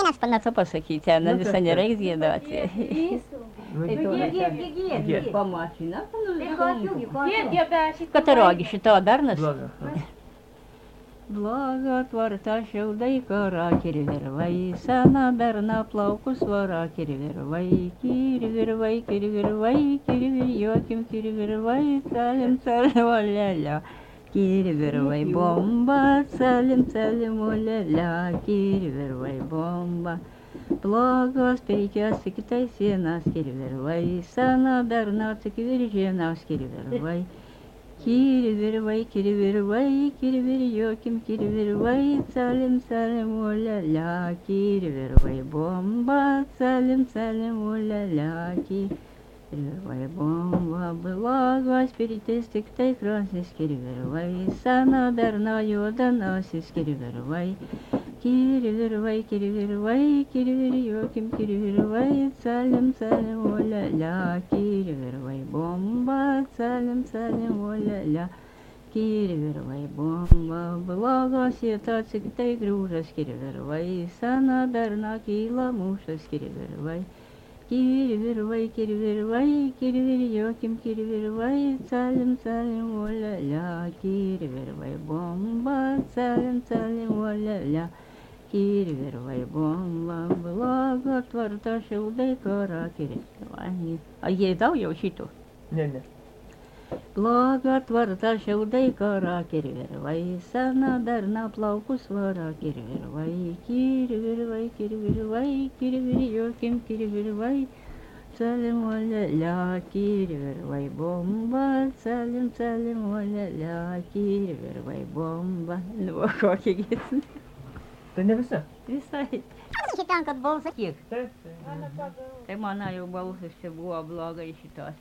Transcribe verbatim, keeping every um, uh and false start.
Aš panašu pasakyti, na Nu, visą taip, nereiks giedoti. Gied. Po mašiną, Gied. Katarogi šito bernas. Bloga. Bloga tvarta šiaudai kara kirvirvai, sena berna plaukus vara kirvirvai, kirvirvai, kirvirvai, kirvirjokim kirvirvai, salim salim olelio. Kirvirvai bomba, salim salim olelio, kirvirvai bomba. Blogos peikios kitai sienas kirvirvai, sena berna atsikviržienos kirvirvai. Kirvirvai, kirvirvai, kirvirjokim kirvirvai, salim salim olelio, kirvirvai bomba, salim salim olelio, kirvirvai bomba. Blogos pirtis tiktai krosnis kirvirvai, sena berna juoda nosis kirvirvai. Kirvirvai, kirvirvai, kirvirjokim kirvirvai, salim salim olelio, kirvirvai bomba, salim salim olelio, kirvirvai bomba. Blogos vietos tiktai grūžas kirvirvai, sena berna kyla mūšas kirvirvai. Kirvirvai, kirvirvai, kirvirjokim kirvirvai, salim salim olelio, kirvirvai bomba, salim salim olelio. Kirvirvai bomba, blogo tvarta šiaudai kara kirvirvai. A jie daug jau šitų? Ne, ne. Blogo tvarta šiaudai kara kirvirvai, sena berna plaukus vara kirvirvai. Kirvirvai, kirvirvai, kirvirjokim kirvirvai, salim olelio, kirvirvai bomba, salim salim olelio, kirvirvai bomba. Nu, kokį giesmę. Tai ne visa. Visai. Šitam, kad balsą kiek. Taip, taip. Tai mano jau balsas čia buvo blogai šitos.